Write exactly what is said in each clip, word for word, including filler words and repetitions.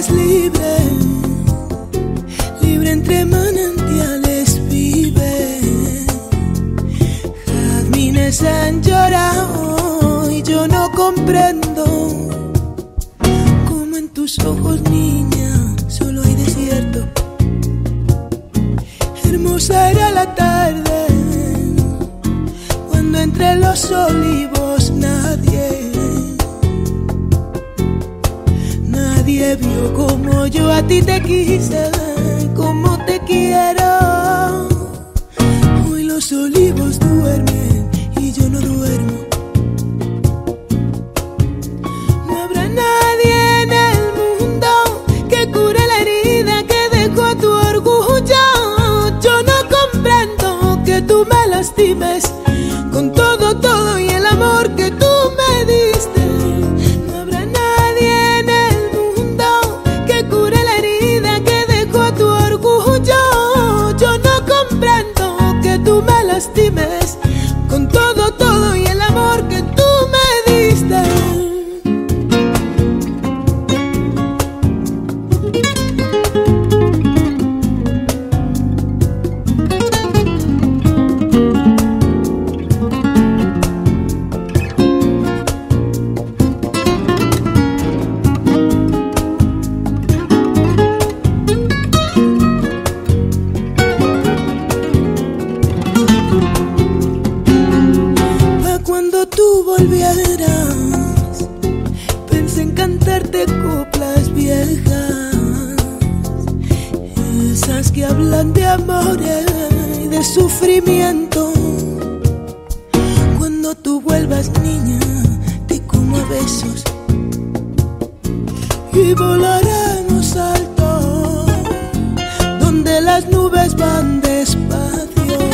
eres libre, libre entre manantiales vive. Jazmines han llorado y yo no comprendo cómo en tus ojos, niña, solo hay desierto. Hermosa era la tarde cuando entre los olivos nadie, nadie vio como yo a ti te quise, como te quiero. Hoy los olivos duermen y yo no duermo. No habrá nadie en el mundo que cure la herida que dejó tu orgullo. Yo no comprendo que tú me lastimes con todo, todo y el amor que tú me diste. No habrá nadie en el mundo que cure la herida que dejó tu orgullo. Yo no comprendo que tú me lastimes con todo, todo y el amor que tú me diste. Cuando tú volvieras, pensé en cantarte coplas viejas, esas que hablan de amor y de sufrimiento. Cuando tú vuelvas, niña, te como a besos y volaremos alto, donde las nubes van despacio.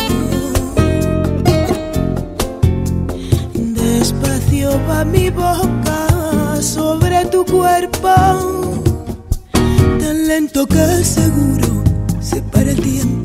Despacio va mi boca sobre tu cuerpo, tan lento que seguro se para el tiempo.